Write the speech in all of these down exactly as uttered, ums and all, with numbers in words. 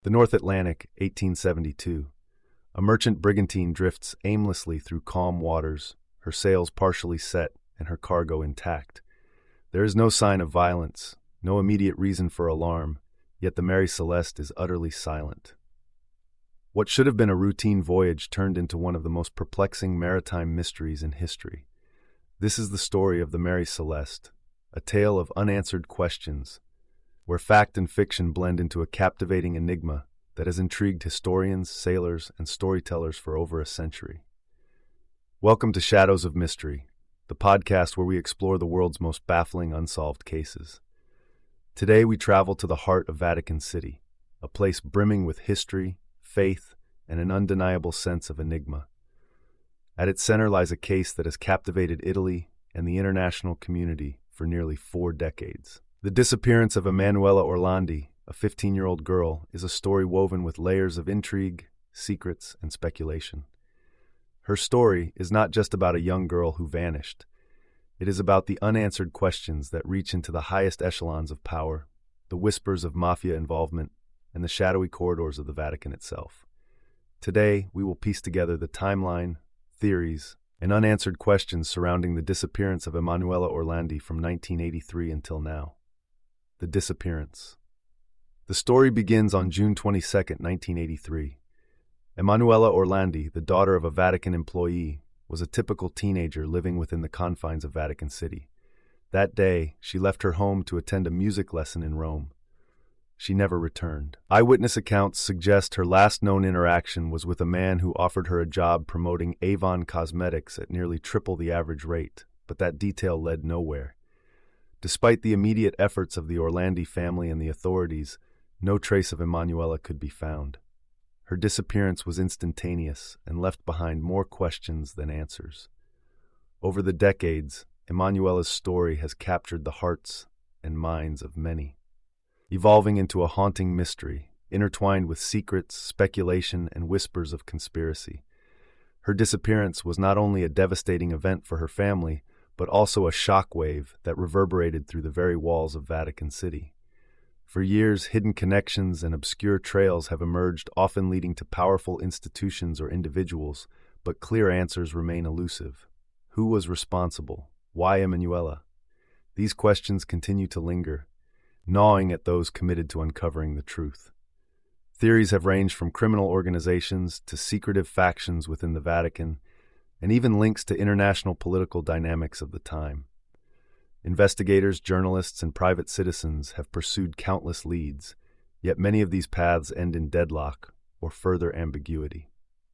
The North Atlantic, eighteen seventy-two. A merchant brigantine drifts aimlessly through calm waters, her sails partially set and her cargo intact. There is no sign of violence, no immediate reason for alarm, yet the Mary Celeste is utterly silent. What should have been a routine voyage turned into one of the most perplexing maritime mysteries in history. This is the story of the Mary Celeste, a tale of unanswered questions, where fact and fiction blend into a captivating enigma that has intrigued historians, sailors, and storytellers for over a century. Welcome to Shadows of Mystery, the podcast where we explore the world's most baffling unsolved cases. Today we travel to the heart of Vatican City, a place brimming with history, faith, and an undeniable sense of enigma. At its center lies a case that has captivated Italy and the international community for nearly four decades. The disappearance of Emanuela Orlandi, a fifteen-year-old girl, is a story woven with layers of intrigue, secrets, and speculation. Her story is not just about a young girl who vanished. It is about the unanswered questions that reach into the highest echelons of power, the whispers of mafia involvement, and the shadowy corridors of the Vatican itself. Today, we will piece together the timeline, theories, and unanswered questions surrounding the disappearance of Emanuela Orlandi from nineteen eighty-three until now. The disappearance. The story begins on June twenty-second, nineteen eighty-three. Emanuela Orlandi, the daughter of a Vatican employee, was a typical teenager living within the confines of Vatican City. That day, she left her home to attend a music lesson in Rome. She never returned. Eyewitness accounts suggest her last known interaction was with a man who offered her a job promoting Avon Cosmetics at nearly triple the average rate, but that detail led nowhere. Despite the immediate efforts of the Orlandi family and the authorities, no trace of Emanuela could be found. Her disappearance was instantaneous and left behind more questions than answers. Over the decades, Emanuela's story has captured the hearts and minds of many, evolving into a haunting mystery, intertwined with secrets, speculation, and whispers of conspiracy. Her disappearance was not only a devastating event for her family, but also a shockwave that reverberated through the very walls of Vatican City. For years, hidden connections and obscure trails have emerged, often leading to powerful institutions or individuals, but clear answers remain elusive. Who was responsible? Why Emanuela? These questions continue to linger, gnawing at those committed to uncovering the truth. Theories have ranged from criminal organizations to secretive factions within the Vatican, and even links to international political dynamics of the time. Investigators, journalists, and private citizens have pursued countless leads, yet many of these paths end in deadlock or further ambiguity.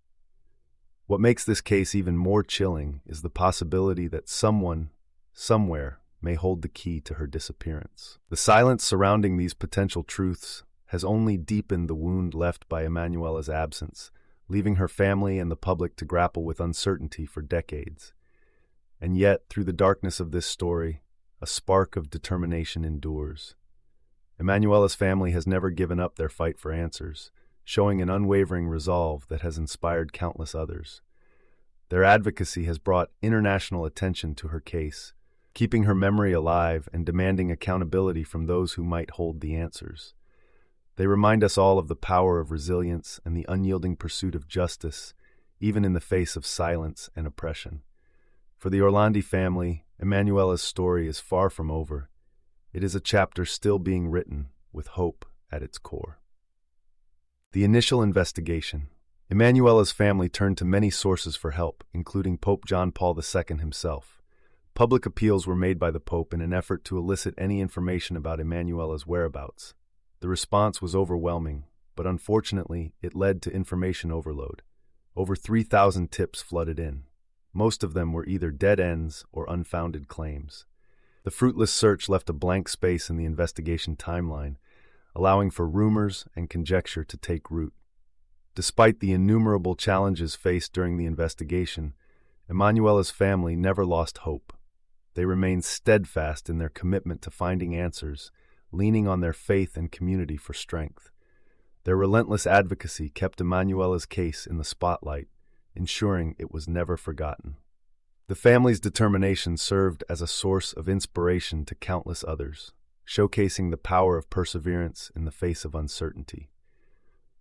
What makes this case even more chilling is the possibility that someone, somewhere, may hold the key to her disappearance. The silence surrounding these potential truths has only deepened the wound left by Emanuela's absence, leaving her family and the public to grapple with uncertainty for decades. And yet, through the darkness of this story, a spark of determination endures. Emanuela's family has never given up their fight for answers, showing an unwavering resolve that has inspired countless others. Their advocacy has brought international attention to her case, keeping her memory alive and demanding accountability from those who might hold the answers. They remind us all of the power of resilience and the unyielding pursuit of justice, even in the face of silence and oppression. For the Orlandi family, Emanuela's story is far from over. It is a chapter still being written, with hope at its core. The initial investigation. Emanuela's family turned to many sources for help, including Pope John Paul the Second himself. Public appeals were made by the Pope in an effort to elicit any information about Emanuela's whereabouts. The response was overwhelming, but unfortunately, it led to information overload. Over three thousand tips flooded in. Most of them were either dead ends or unfounded claims. The fruitless search left a blank space in the investigation timeline, allowing for rumors and conjecture to take root. Despite the innumerable challenges faced during the investigation, Emanuela's family never lost hope. They remained steadfast in their commitment to finding answers, leaning on their faith and community for strength. Their relentless advocacy kept Emanuela's case in the spotlight, ensuring it was never forgotten. The family's determination served as a source of inspiration to countless others, showcasing the power of perseverance in the face of uncertainty.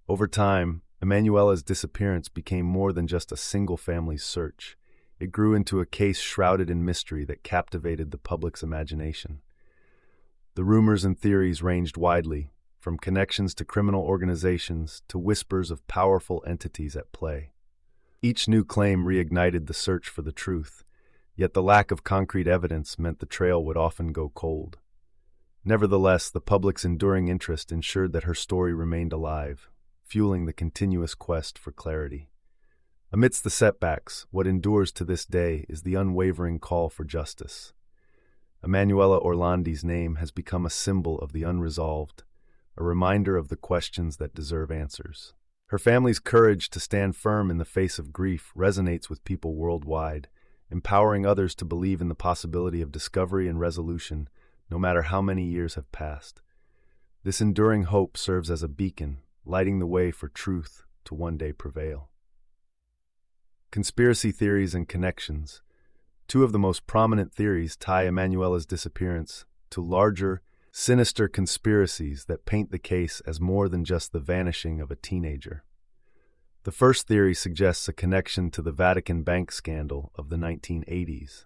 Over time, Emanuela's disappearance became more than just a single family's search. It grew into a case shrouded in mystery that captivated the public's imagination. The rumors and theories ranged widely, from connections to criminal organizations to whispers of powerful entities at play. Each new claim reignited the search for the truth, yet the lack of concrete evidence meant the trail would often go cold. Nevertheless, the public's enduring interest ensured that her story remained alive, fueling the continuous quest for clarity. Amidst the setbacks, what endures to this day is the unwavering call for justice. Emanuela Orlandi's name has become a symbol of the unresolved, a reminder of the questions that deserve answers. Her family's courage to stand firm in the face of grief resonates with people worldwide, empowering others to believe in the possibility of discovery and resolution, no matter how many years have passed. This enduring hope serves as a beacon, lighting the way for truth to one day prevail. Conspiracy theories and connections. Two of the most prominent theories tie Emanuela's disappearance to larger, sinister conspiracies that paint the case as more than just the vanishing of a teenager. The first theory suggests a connection to the Vatican bank scandal of the nineteen eighties.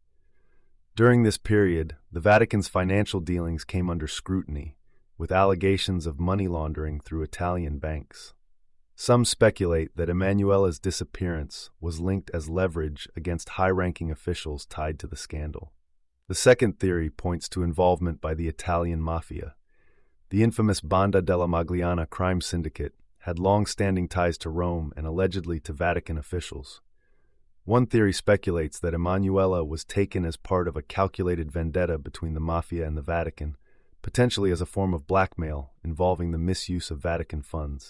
During this period, the Vatican's financial dealings came under scrutiny, with allegations of money laundering through Italian banks. Some speculate that Emanuela's disappearance was linked as leverage against high-ranking officials tied to the scandal. The second theory points to involvement by the Italian mafia. The infamous Banda della Magliana crime syndicate had long-standing ties to Rome and allegedly to Vatican officials. One theory speculates that Emanuela was taken as part of a calculated vendetta between the mafia and the Vatican, potentially as a form of blackmail involving the misuse of Vatican funds.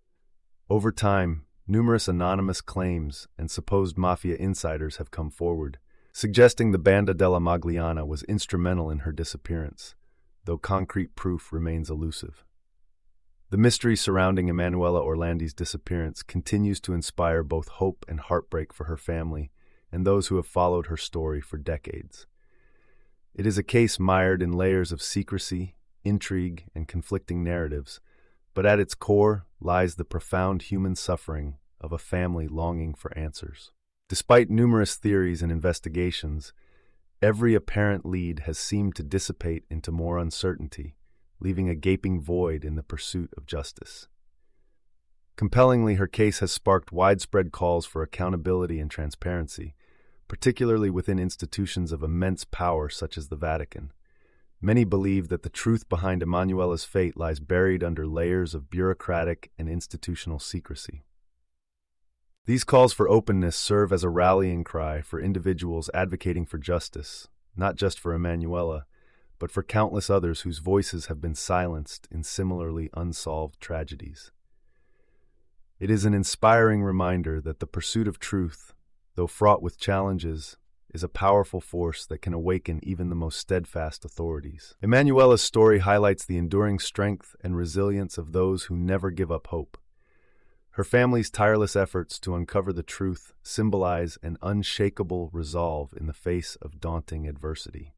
Over time, numerous anonymous claims and supposed mafia insiders have come forward, suggesting the Banda della Magliana was instrumental in her disappearance, though concrete proof remains elusive. The mystery surrounding Emanuela Orlandi's disappearance continues to inspire both hope and heartbreak for her family and those who have followed her story for decades. It is a case mired in layers of secrecy, intrigue, and conflicting narratives, but at its core lies the profound human suffering of a family longing for answers. Despite numerous theories and investigations, every apparent lead has seemed to dissipate into more uncertainty, leaving a gaping void in the pursuit of justice. Compellingly, her case has sparked widespread calls for accountability and transparency, particularly within institutions of immense power such as the Vatican. Many believe that the truth behind Emanuela's fate lies buried under layers of bureaucratic and institutional secrecy. These calls for openness serve as a rallying cry for individuals advocating for justice, not just for Emanuela, but for countless others whose voices have been silenced in similarly unsolved tragedies. It is an inspiring reminder that the pursuit of truth, though fraught with challenges, is a powerful force that can awaken even the most steadfast authorities. Emanuela's story highlights the enduring strength and resilience of those who never give up hope. Her family's tireless efforts to uncover the truth symbolize an unshakable resolve in the face of daunting adversity.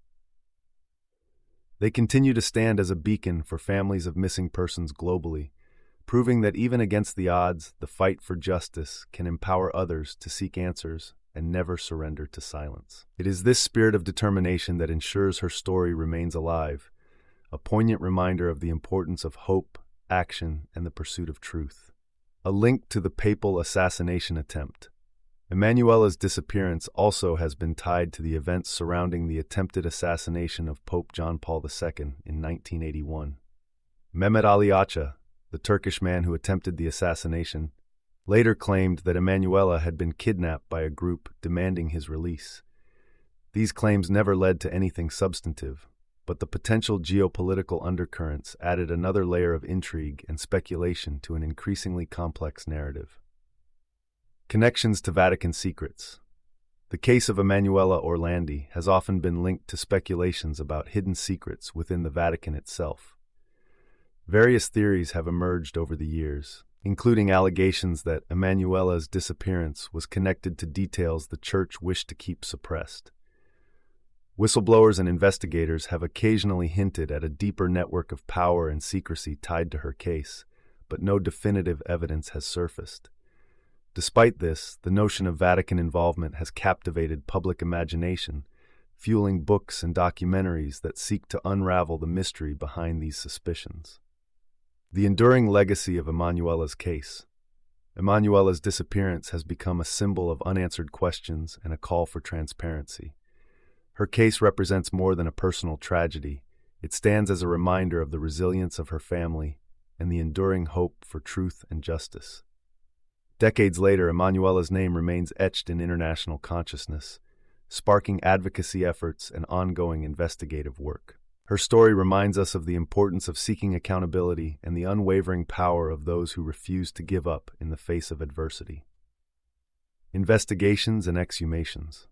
They continue to stand as a beacon for families of missing persons globally, proving that even against the odds, the fight for justice can empower others to seek answers and never surrender to silence. It is this spirit of determination that ensures her story remains alive, a poignant reminder of the importance of hope, action, and the pursuit of truth. A link to the papal assassination attempt. Emanuela's disappearance also has been tied to the events surrounding the attempted assassination of Pope John Paul the Second in nineteen eighty-one. Mehmet Ali Acha, the Turkish man who attempted the assassination, later claimed that Emanuela had been kidnapped by a group demanding his release. These claims never led to anything substantive, but the potential geopolitical undercurrents added another layer of intrigue and speculation to an increasingly complex narrative. Connections to Vatican secrets. The case of Emanuela Orlandi has often been linked to speculations about hidden secrets within the Vatican itself. Various theories have emerged over the years, including allegations that Emanuela's disappearance was connected to details the Church wished to keep suppressed. Whistleblowers and investigators have occasionally hinted at a deeper network of power and secrecy tied to her case, but no definitive evidence has surfaced. Despite this, the notion of Vatican involvement has captivated public imagination, fueling books and documentaries that seek to unravel the mystery behind these suspicions. The enduring legacy of Emanuela's case. Emanuela's disappearance has become a symbol of unanswered questions and a call for transparency. Her case represents more than a personal tragedy. It stands as a reminder of the resilience of her family and the enduring hope for truth and justice. Decades later, Emanuela's name remains etched in international consciousness, sparking advocacy efforts and ongoing investigative work. Her story reminds us of the importance of seeking accountability and the unwavering power of those who refuse to give up in the face of adversity. Investigations and exhumations.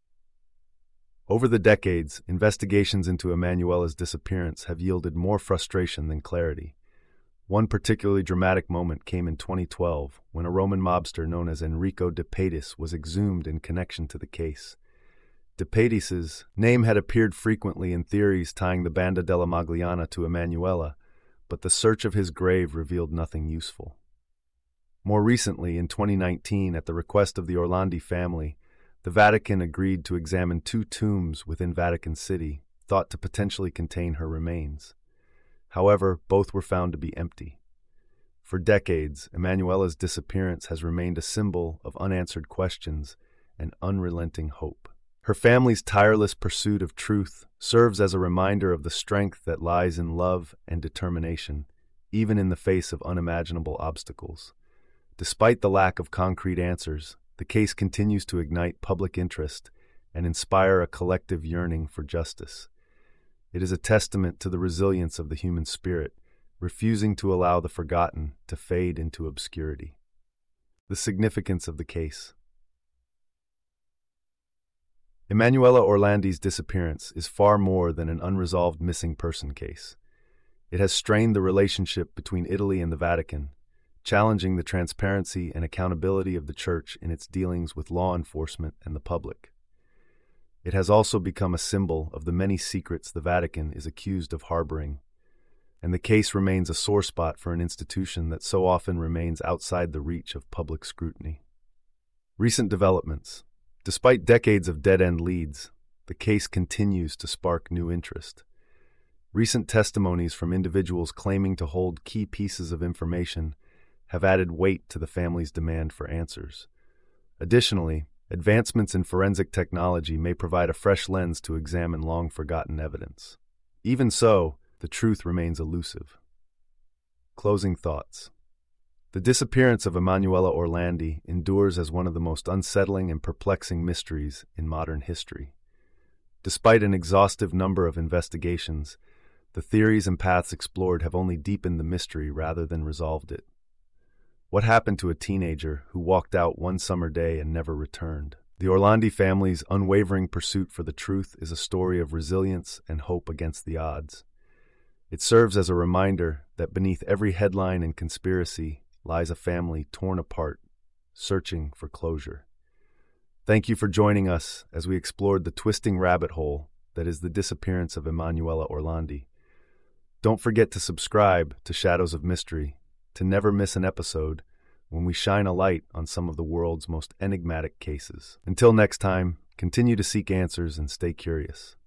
Over the decades, investigations into Emanuela's disappearance have yielded more frustration than clarity. One particularly dramatic moment came in twenty twelve when a Roman mobster known as Enrico De Patis was exhumed in connection to the case. De Patis's name had appeared frequently in theories tying the Banda della Magliana to Emanuela, but the search of his grave revealed nothing useful. More recently, in twenty nineteen, at the request of the Orlandi family, the Vatican agreed to examine two tombs within Vatican City, thought to potentially contain her remains. However, both were found to be empty. For decades, Emanuela's disappearance has remained a symbol of unanswered questions and unrelenting hope. Her family's tireless pursuit of truth serves as a reminder of the strength that lies in love and determination, even in the face of unimaginable obstacles. Despite the lack of concrete answers, the case continues to ignite public interest and inspire a collective yearning for justice. It is a testament to the resilience of the human spirit, refusing to allow the forgotten to fade into obscurity. The significance of the case. Emanuela Orlandi's disappearance is far more than an unresolved missing person case. It has strained the relationship between Italy and the Vatican, challenging the transparency and accountability of the Church in its dealings with law enforcement and the public. It has also become a symbol of the many secrets the Vatican is accused of harboring, and the case remains a sore spot for an institution that so often remains outside the reach of public scrutiny. Recent developments. Despite decades of dead-end leads, the case continues to spark new interest. Recent testimonies from individuals claiming to hold key pieces of information have added weight to the family's demand for answers. Additionally, advancements in forensic technology may provide a fresh lens to examine long-forgotten evidence. Even so, the truth remains elusive. Closing thoughts. The disappearance of Emanuela Orlandi endures as one of the most unsettling and perplexing mysteries in modern history. Despite an exhaustive number of investigations, the theories and paths explored have only deepened the mystery rather than resolved it. What happened to a teenager who walked out one summer day and never returned? The Orlandi family's unwavering pursuit for the truth is a story of resilience and hope against the odds. It serves as a reminder that beneath every headline and conspiracy lies a family torn apart, searching for closure. Thank you for joining us as we explored the twisting rabbit hole that is the disappearance of Emanuela Orlandi. Don't forget to subscribe to Shadows of Mystery to never miss an episode when we shine a light on some of the world's most enigmatic cases. Until next time, continue to seek answers and stay curious.